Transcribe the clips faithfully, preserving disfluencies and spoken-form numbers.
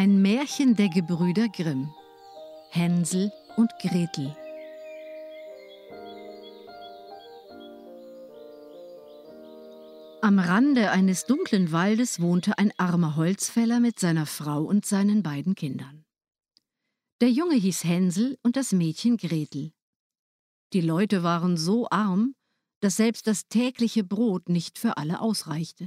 Ein Märchen der Gebrüder Grimm. Hänsel und Gretel. Am Rande eines dunklen Waldes wohnte ein armer Holzfäller mit seiner Frau und seinen beiden Kindern. Der Junge hieß Hänsel und das Mädchen Gretel. Die Leute waren so arm, dass selbst das tägliche Brot nicht für alle ausreichte.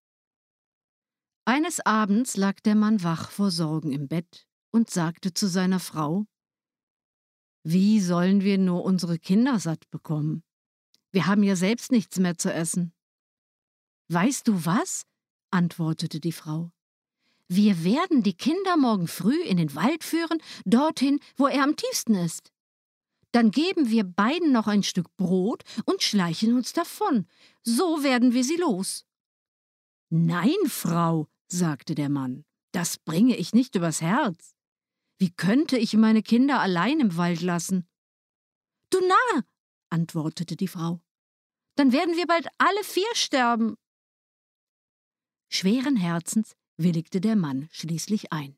Eines Abends lag der Mann wach vor Sorgen im Bett und sagte zu seiner Frau: »Wie sollen wir nur unsere Kinder satt bekommen? Wir haben ja selbst nichts mehr zu essen.« »Weißt du was?«, antwortete die Frau. »Wir werden die Kinder morgen früh in den Wald führen, dorthin, wo er am tiefsten ist. Dann geben wir beiden noch ein Stück Brot und schleichen uns davon. So werden wir sie los.« »Nein, Frau«, sagte der Mann, »das bringe ich nicht übers Herz. Wie könnte ich meine Kinder allein im Wald lassen?« »Du Narr«, antwortete die Frau, »dann werden wir bald alle vier sterben.« Schweren Herzens willigte der Mann schließlich ein.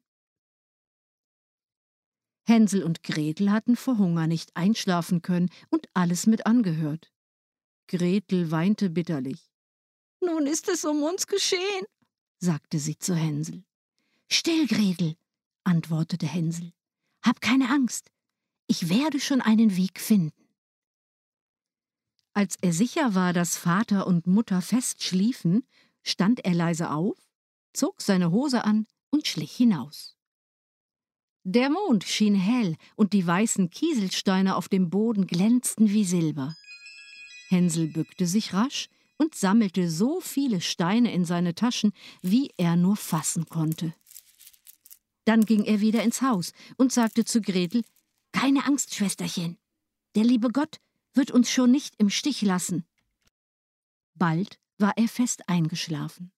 Hänsel und Gretel hatten vor Hunger nicht einschlafen können und alles mit angehört. Gretel weinte bitterlich. »Nun ist es um uns geschehen«, sagte sie zu Hänsel. »Still, Gretel«, antwortete Hänsel. »Hab keine Angst, ich werde schon einen Weg finden.« Als er sicher war, dass Vater und Mutter fest schliefen, stand er leise auf, zog seine Hose an und schlich hinaus. Der Mond schien hell und die weißen Kieselsteine auf dem Boden glänzten wie Silber. Hänsel bückte sich rasch und sammelte so viele Steine in seine Taschen, wie er nur fassen konnte. Dann ging er wieder ins Haus und sagte zu Gretel: »Keine Angst, Schwesterchen, der liebe Gott wird uns schon nicht im Stich lassen.« Bald war er fest eingeschlafen.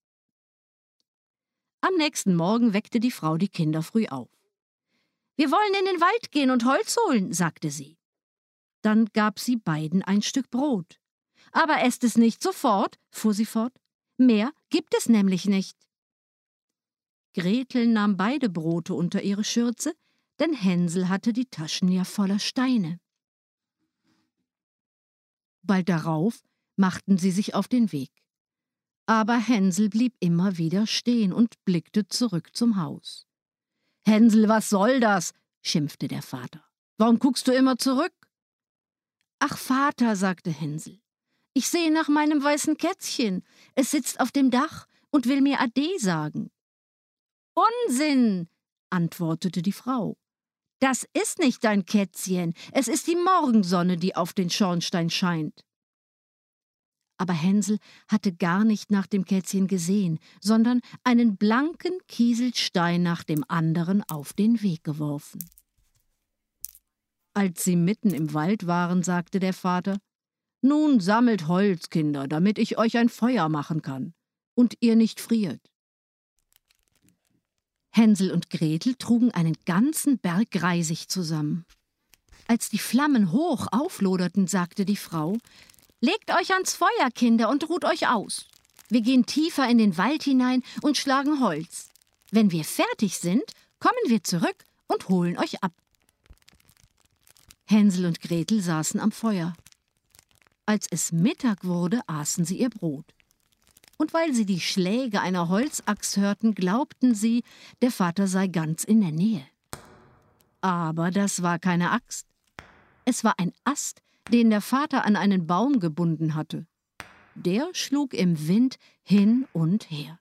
Am nächsten Morgen weckte die Frau die Kinder früh auf. »Wir wollen in den Wald gehen und Holz holen«, sagte sie. Dann gab sie beiden ein Stück Brot. »Aber esst es nicht sofort«, fuhr sie fort, »mehr gibt es nämlich nicht.« Gretel nahm beide Brote unter ihre Schürze, denn Hänsel hatte die Taschen ja voller Steine. Bald darauf machten sie sich auf den Weg. Aber Hänsel blieb immer wieder stehen und blickte zurück zum Haus. »Hänsel, was soll das?«, schimpfte der Vater. »Warum guckst du immer zurück?« »Ach, Vater«, sagte Hänsel, »ich sehe nach meinem weißen Kätzchen. Es sitzt auf dem Dach und will mir Ade sagen.« »Unsinn«, antwortete die Frau. »Das ist nicht dein Kätzchen, es ist die Morgensonne, die auf den Schornstein scheint.« Aber Hänsel hatte gar nicht nach dem Kätzchen gesehen, sondern einen blanken Kieselstein nach dem anderen auf den Weg geworfen. Als sie mitten im Wald waren, sagte der Vater: »Nun sammelt Holz, Kinder, damit ich euch ein Feuer machen kann und ihr nicht friert.« Hänsel und Gretel trugen einen ganzen Berg Reisig zusammen. Als die Flammen hoch aufloderten, sagte die Frau: »Legt euch ans Feuer, Kinder, und ruht euch aus. Wir gehen tiefer in den Wald hinein und schlagen Holz. Wenn wir fertig sind, kommen wir zurück und holen euch ab.« Hänsel und Gretel saßen am Feuer. Als es Mittag wurde, aßen sie ihr Brot. Und weil sie die Schläge einer Holzaxt hörten, glaubten sie, der Vater sei ganz in der Nähe. Aber das war keine Axt. Es war ein Ast, den der Vater an einen Baum gebunden hatte. Der schlug im Wind hin und her.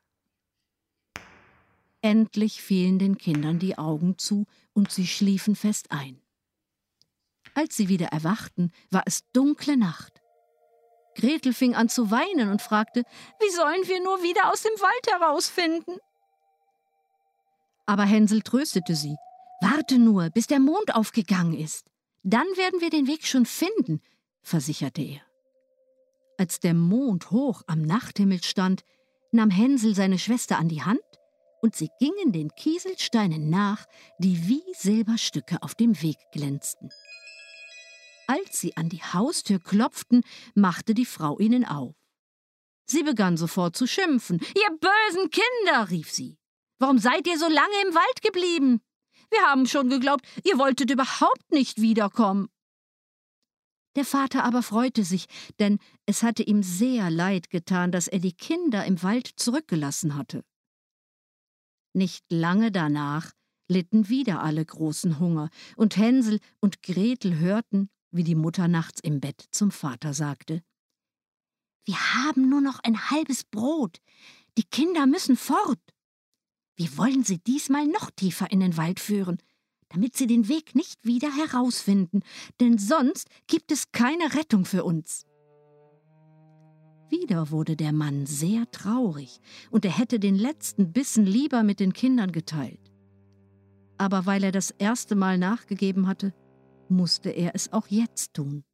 Endlich fielen den Kindern die Augen zu und sie schliefen fest ein. Als sie wieder erwachten, war es dunkle Nacht. Gretel fing an zu weinen und fragte: »Wie sollen wir nur wieder aus dem Wald herausfinden?« Aber Hänsel tröstete sie: »Warte nur, bis der Mond aufgegangen ist. Dann werden wir den Weg schon finden«, versicherte er. Als der Mond hoch am Nachthimmel stand, nahm Hänsel seine Schwester an die Hand und sie gingen den Kieselsteinen nach, die wie Silberstücke auf dem Weg glänzten. Als sie an die Haustür klopften, machte die Frau ihnen auf. Sie begann sofort zu schimpfen. »Ihr bösen Kinder«, rief sie, Warum seid ihr so lange im Wald geblieben? Wir haben schon geglaubt, ihr wolltet überhaupt nicht wiederkommen.« Der Vater aber freute sich, denn es hatte ihm sehr leid getan, dass er die Kinder im Wald zurückgelassen hatte. Nicht lange danach litten wieder alle großen Hunger, und Hänsel und Gretel hörten, wie die Mutter nachts im Bett zum Vater sagte: »Wir haben nur noch ein halbes Brot. Die Kinder müssen fort. Wir wollen sie diesmal noch tiefer in den Wald führen, damit sie den Weg nicht wieder herausfinden, denn sonst gibt es keine Rettung für uns.« Wieder wurde der Mann sehr traurig, und er hätte den letzten Bissen lieber mit den Kindern geteilt. Aber weil er das erste Mal nachgegeben hatte, musste er es auch jetzt tun.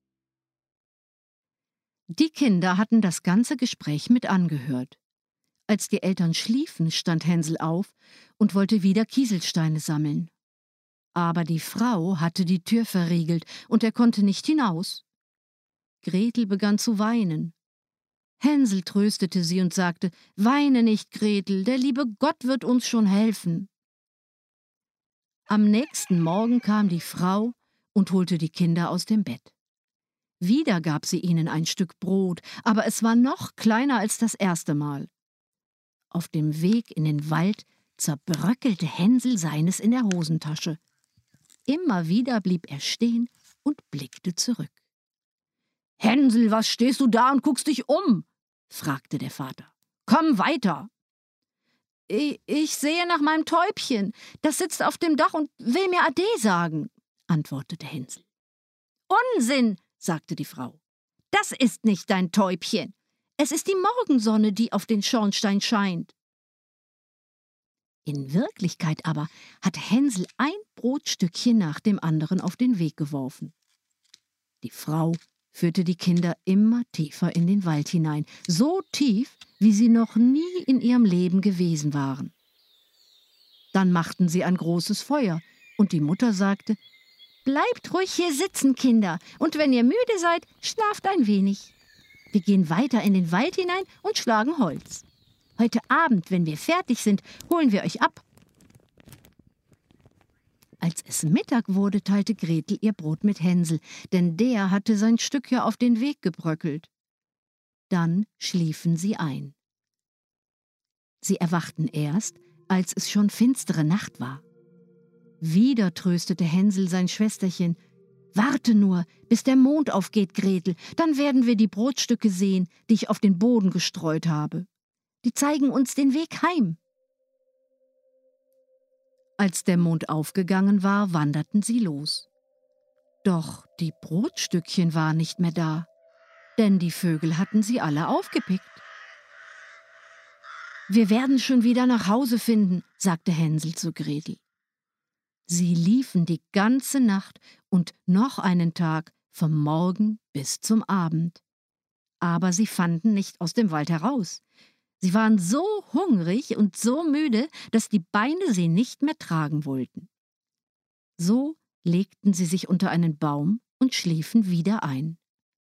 Die Kinder hatten das ganze Gespräch mit angehört. Als die Eltern schliefen, stand Hänsel auf und wollte wieder Kieselsteine sammeln. Aber die Frau hatte die Tür verriegelt, und er konnte nicht hinaus. Gretel begann zu weinen. Hänsel tröstete sie und sagte: »Weine nicht, Gretel, der liebe Gott wird uns schon helfen.« Am nächsten Morgen kam die Frau und holte die Kinder aus dem Bett. Wieder gab sie ihnen ein Stück Brot, aber es war noch kleiner als das erste Mal. Auf dem Weg in den Wald zerbröckelte Hänsel seines in der Hosentasche. Immer wieder blieb er stehen und blickte zurück. »Hänsel, was stehst du da und guckst dich um?« fragte der Vater. »Komm weiter!« Ich, »Ich sehe nach meinem Täubchen. Das sitzt auf dem Dach und will mir Ade sagen«, antwortete Hänsel. »Unsinn«, sagte die Frau. »Das ist nicht dein Täubchen. Es ist die Morgensonne, die auf den Schornstein scheint.« In Wirklichkeit aber hatte Hänsel ein Brotstückchen nach dem anderen auf den Weg geworfen. Die Frau führte die Kinder immer tiefer in den Wald hinein, so tief, wie sie noch nie in ihrem Leben gewesen waren. Dann machten sie ein großes Feuer, und die Mutter sagte: »Bleibt ruhig hier sitzen, Kinder, und wenn ihr müde seid, schlaft ein wenig. Wir gehen weiter in den Wald hinein und schlagen Holz. Heute Abend, wenn wir fertig sind, holen wir euch ab.« Als es Mittag wurde, teilte Gretel ihr Brot mit Hänsel, denn der hatte sein Stück ja auf den Weg gebröckelt. Dann schliefen sie ein. Sie erwachten erst, als es schon finstere Nacht war. Wieder tröstete Hänsel sein Schwesterchen: »Warte nur, bis der Mond aufgeht, Gretel, dann werden wir die Brotstücke sehen, die ich auf den Boden gestreut habe. Die zeigen uns den Weg heim.« Als der Mond aufgegangen war, wanderten sie los. Doch die Brotstückchen waren nicht mehr da, denn die Vögel hatten sie alle aufgepickt. »Wir werden schon wieder nach Hause finden«, sagte Hänsel zu Gretel. Sie liefen die ganze Nacht und noch einen Tag, vom Morgen bis zum Abend. Aber sie fanden nicht aus dem Wald heraus. Sie waren so hungrig und so müde, dass die Beine sie nicht mehr tragen wollten. So legten sie sich unter einen Baum und schliefen wieder ein.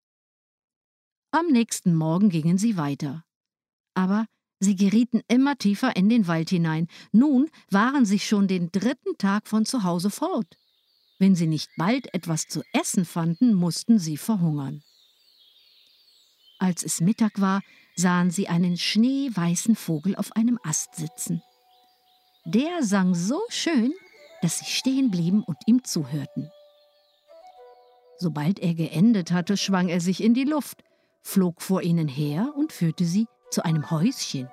Am nächsten Morgen gingen sie weiter. Aber sie gerieten immer tiefer in den Wald hinein. Nun waren sie schon den dritten Tag von zu Hause fort. Wenn sie nicht bald etwas zu essen fanden, mussten sie verhungern. Als es Mittag war, sahen sie einen schneeweißen Vogel auf einem Ast sitzen. Der sang so schön, dass sie stehen blieben und ihm zuhörten. Sobald er geendet hatte, schwang er sich in die Luft, flog vor ihnen her und führte sie zu einem Häuschen.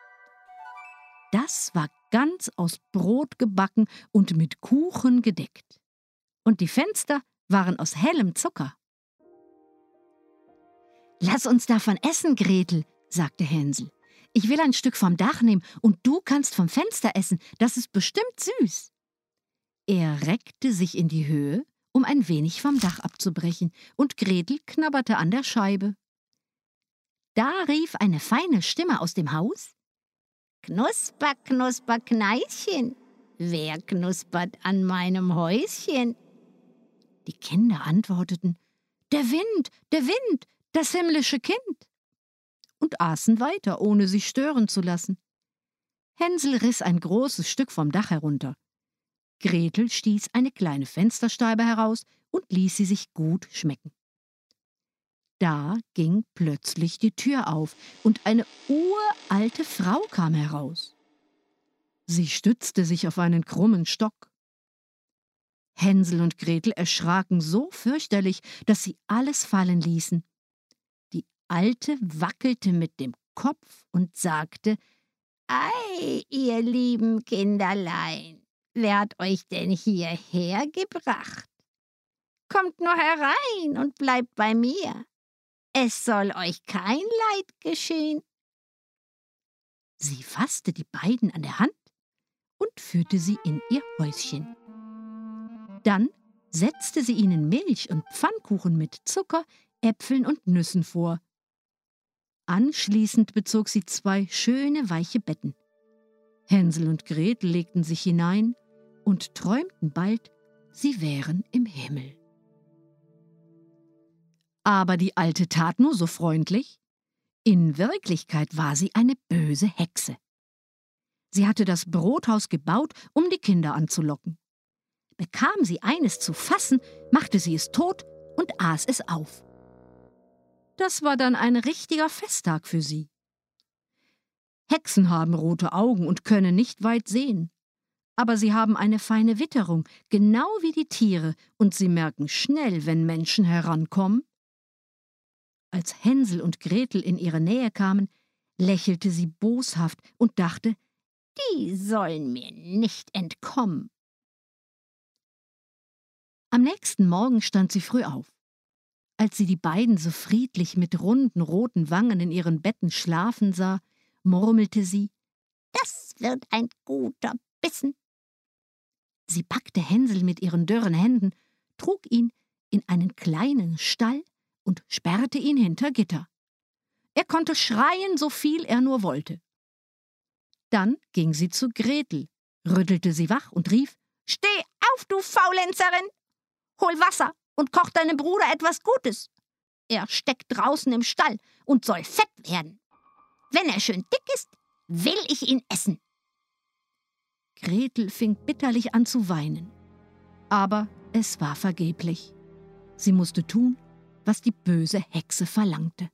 Das war ganz aus Brot gebacken und mit Kuchen gedeckt. Und die Fenster waren aus hellem Zucker. »Lass uns davon essen, Gretel«, sagte Hänsel. »Ich will ein Stück vom Dach nehmen und du kannst vom Fenster essen, das ist bestimmt süß.« Er reckte sich in die Höhe, um ein wenig vom Dach abzubrechen, und Gretel knabberte an der Scheibe. Da rief eine feine Stimme aus dem Haus: »Knusper, knusper, Kneischen, wer knuspert an meinem Häuschen?« Die Kinder antworteten: »Der Wind, der Wind, das himmlische Kind«, und aßen weiter, ohne sich stören zu lassen. Hänsel riss ein großes Stück vom Dach herunter. Gretel stieß eine kleine Fensterscheibe heraus und ließ sie sich gut schmecken. Da ging plötzlich die Tür auf und eine uralte Frau kam heraus. Sie stützte sich auf einen krummen Stock. Hänsel und Gretel erschraken so fürchterlich, dass sie alles fallen ließen. Die Alte wackelte mit dem Kopf und sagte: »Ei, ihr lieben Kinderlein, wer hat euch denn hierher gebracht? Kommt nur herein und bleibt bei mir. Es soll euch kein Leid geschehen.« Sie fasste die beiden an der Hand und führte sie in ihr Häuschen. Dann setzte sie ihnen Milch und Pfannkuchen mit Zucker, Äpfeln und Nüssen vor. Anschließend bezog sie zwei schöne, weiche Betten. Hänsel und Gretel legten sich hinein und träumten bald, sie wären im Himmel. Aber die Alte tat nur so freundlich. In Wirklichkeit war sie eine böse Hexe. Sie hatte das Brothaus gebaut, um die Kinder anzulocken. Bekam sie eines zu fassen, machte sie es tot und aß es auf. Das war dann ein richtiger Festtag für sie. Hexen haben rote Augen und können nicht weit sehen. Aber sie haben eine feine Witterung, genau wie die Tiere, und sie merken schnell, wenn Menschen herankommen. Als Hänsel und Gretel in ihre Nähe kamen, lächelte sie boshaft und dachte, die sollen mir nicht entkommen. Am nächsten Morgen stand sie früh auf. Als sie die beiden so friedlich mit runden, roten Wangen in ihren Betten schlafen sah, murmelte sie: »Das wird ein guter Bissen.« Sie packte Hänsel mit ihren dürren Händen, trug ihn in einen kleinen Stall und sperrte ihn hinter Gitter. Er konnte schreien, so viel er nur wollte. Dann ging sie zu Gretel, rüttelte sie wach und rief: »Steh auf, du Faulenzerin! Hol Wasser und koch deinem Bruder etwas Gutes. Er steckt draußen im Stall und soll fett werden. Wenn er schön dick ist, will ich ihn essen.« Gretel fing bitterlich an zu weinen. Aber es war vergeblich. Sie musste tun, was die böse Hexe verlangte.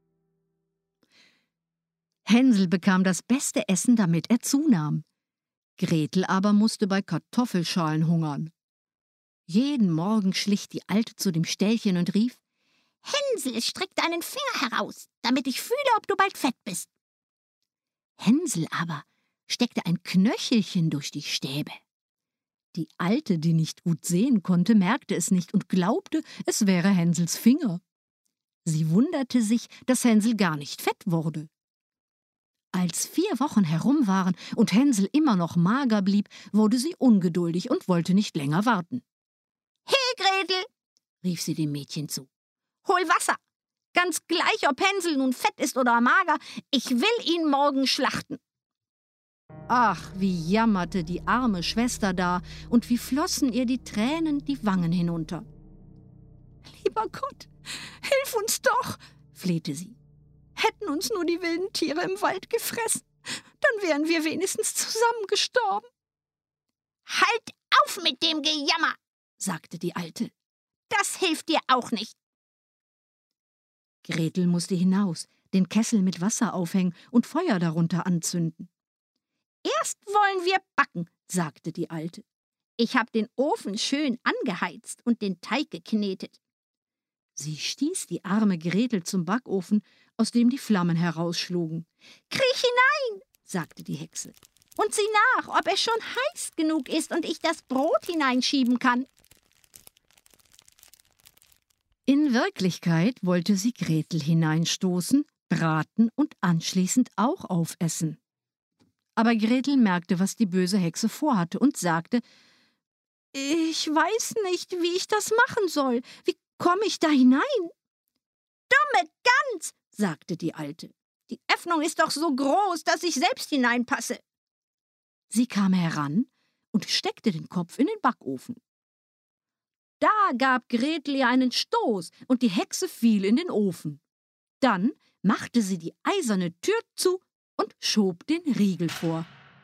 Hänsel bekam das beste Essen, damit er zunahm. Gretel aber musste bei Kartoffelschalen hungern. Jeden Morgen schlich die Alte zu dem Ställchen und rief: »Hänsel, streck deinen Finger heraus, damit ich fühle, ob du bald fett bist.« Hänsel aber steckte ein Knöchelchen durch die Stäbe. Die Alte, die nicht gut sehen konnte, merkte es nicht und glaubte, es wäre Hänsels Finger. Sie wunderte sich, dass Hänsel gar nicht fett wurde. Als vier Wochen herum waren und Hänsel immer noch mager blieb, wurde sie ungeduldig und wollte nicht länger warten. »Hey, Gretel«, rief sie dem Mädchen zu, »hol Wasser. Ganz gleich, ob Hänsel nun fett ist oder mager, ich will ihn morgen schlachten.« Ach, wie jammerte die arme Schwester da und wie flossen ihr die Tränen die Wangen hinunter. »Lieber Gott, hilf uns doch«, flehte sie. »Hätten uns nur die wilden Tiere im Wald gefressen, dann wären wir wenigstens zusammen gestorben.« »Halt auf mit dem Gejammer«, sagte die Alte. »Das hilft dir auch nicht.« Gretel musste hinaus, den Kessel mit Wasser aufhängen und Feuer darunter anzünden. »Erst wollen wir backen«, sagte die Alte. »Ich habe den Ofen schön angeheizt und den Teig geknetet.« Sie stieß die arme Gretel zum Backofen, aus dem die Flammen herausschlugen. »Kriech hinein«, sagte die Hexe, »und sieh nach, ob er schon heiß genug ist und ich das Brot hineinschieben kann.« In Wirklichkeit wollte sie Gretel hineinstoßen, braten und anschließend auch aufessen. Aber Gretel merkte, was die böse Hexe vorhatte und sagte: »Ich weiß nicht, wie ich das machen soll. Wie komme ich da hinein?« »Dumme Gans«, sagte die Alte. »Die Öffnung ist doch so groß, dass ich selbst hineinpasse.« Sie kam heran und steckte den Kopf in den Backofen. Da gab Gretel ihr einen Stoß und die Hexe fiel in den Ofen. Dann machte sie die eiserne Tür zu und schob den Riegel vor.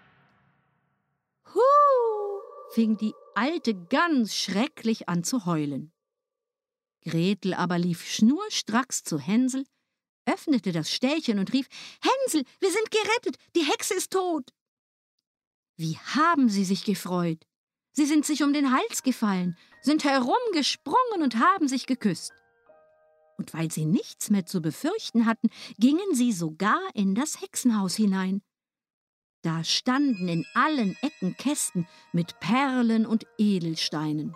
fing die Alte ganz schrecklich an zu heulen. Gretel aber lief schnurstracks zu Hänsel, öffnete das Ställchen und rief: »Hänsel, wir sind gerettet, die Hexe ist tot!« Wie haben sie sich gefreut! Sie sind sich um den Hals gefallen, sind herumgesprungen und haben sich geküsst. Und weil sie nichts mehr zu befürchten hatten, gingen sie sogar in das Hexenhaus hinein. Da standen in allen Ecken Kästen mit Perlen und Edelsteinen.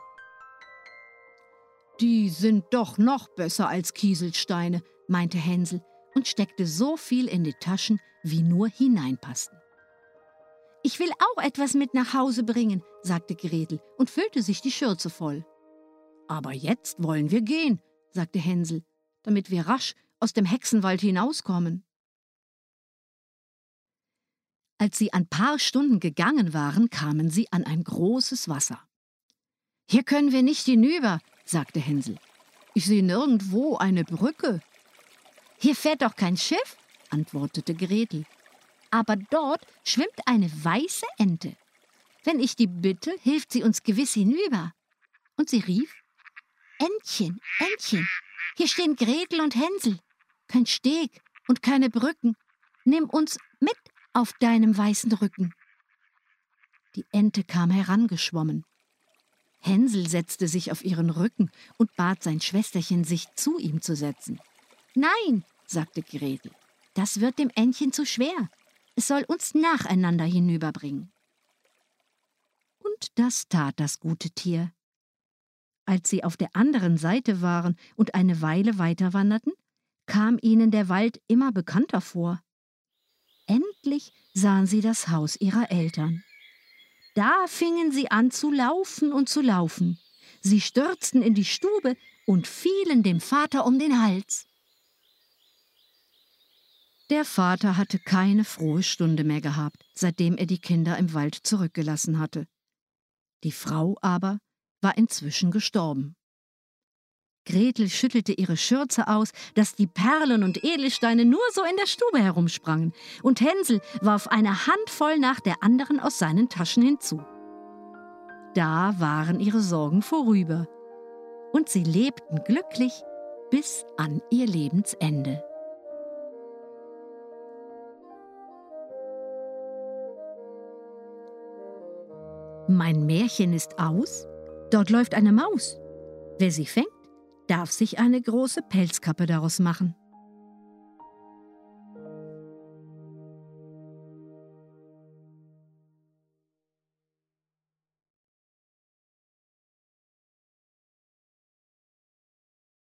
»Die sind doch noch besser als Kieselsteine«, meinte Hänsel und steckte so viel in die Taschen, wie nur hineinpassten. »Ich will auch etwas mit nach Hause bringen«, sagte Gretel und füllte sich die Schürze voll. »Aber jetzt wollen wir gehen«, sagte Hänsel, »damit wir rasch aus dem Hexenwald hinauskommen.« Als sie ein paar Stunden gegangen waren, kamen sie an ein großes Wasser. »Hier können wir nicht hinüber«, sagte Hänsel. »Ich sehe nirgendwo eine Brücke.« »Hier fährt doch kein Schiff«, antwortete Gretel. »Aber dort schwimmt eine weiße Ente. Wenn ich die bitte, hilft sie uns gewiss hinüber.« Und sie rief: »Entchen, Entchen, hier stehen Gretel und Hänsel. Kein Steg und keine Brücken. Nimm uns mit auf deinem weißen Rücken.« Die Ente kam herangeschwommen. Hänsel setzte sich auf ihren Rücken und bat sein Schwesterchen, sich zu ihm zu setzen. »Nein«, sagte Gretel, »das wird dem Entchen zu schwer. Es soll uns nacheinander hinüberbringen.« Und das tat das gute Tier. Als sie auf der anderen Seite waren und eine Weile weiter wanderten, kam ihnen der Wald immer bekannter vor. Endlich sahen sie das Haus ihrer Eltern. Da fingen sie an zu laufen und zu laufen. Sie stürzten in die Stube und fielen dem Vater um den Hals. Der Vater hatte keine frohe Stunde mehr gehabt, seitdem er die Kinder im Wald zurückgelassen hatte. Die Frau aber war inzwischen gestorben. Gretel schüttelte ihre Schürze aus, dass die Perlen und Edelsteine nur so in der Stube herumsprangen, und Hänsel warf eine Handvoll nach der anderen aus seinen Taschen hinzu. Da waren ihre Sorgen vorüber, und sie lebten glücklich bis an ihr Lebensende. Mein Märchen ist aus, dort läuft eine Maus. Wer sie fängt, darf sich eine große Pelzkappe daraus machen.